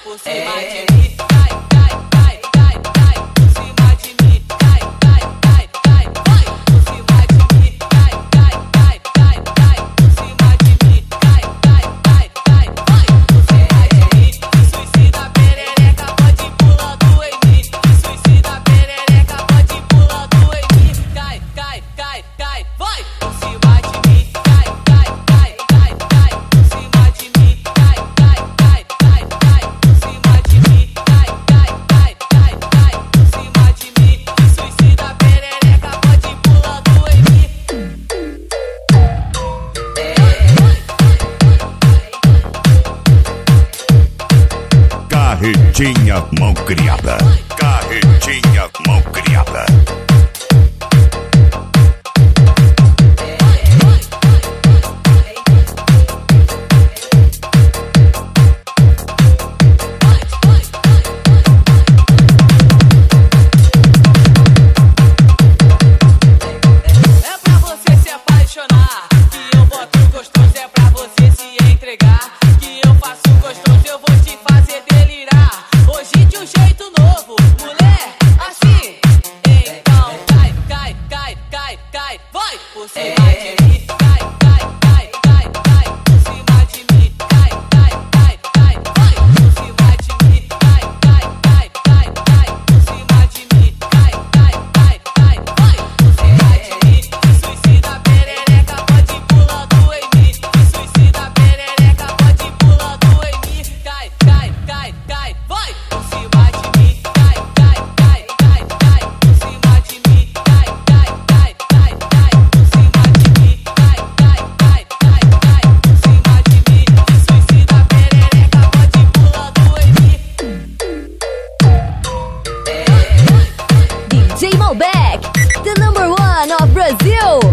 por cima de mim. Cai, cai, cai, cai, cai, por cima de mim. Cai, cai, cai, cai, vai, por cima de mim. Cai, cai, cai, cai, cai, por cima de mim. Cai, cai, cai, cai, vai, por cima de mim. Se suicida perereca, pode pulando em mim. Se suicida perereca, pode pulando em mim. Cai, cai, cai, cai, vai, por cima de mim. Cai, cai, cai, cai, cai, por cima de mim. Cai, cai, cai, cai, cai, por cima de mim. Cai, cai, cai, cai, cai, por cima de mim. Se suicida perereca, pode pulando em mim. Carretinha mão criada. Carretinha mão criada. É pra você se apaixonar, que eu boto gostoso. É pra você se entregar, que eu faço gostoso. Eu vou te fazer delirar, hoje de um jeito novo, mulher, assim. Então cai, cai, cai, cai, cai, vai por cima de mim. Cai, cai, cai, cai, cai, por cima de mim. Cai, cai, cai, cai, vai por cima de mim. Cai, cai, cai, cai, cai, por cima de mim. Cai, cai, cai, cai, vai por cima de mim. Se suicida perereca, pode pulando em mim. Se suicida perereca, pode pulando em mim. Cai, cai, cai, cai, vai por cima de mim. Cai, cai, cai, cai, cai, por cima de mim. Cai, cai, cai, cai, cai, por cima de mim. Cai, cai, cai, cai, cai, por cima de mim. Se suicida perereca, pode pulando em mim. DJ Malbec, the number one of Brazil.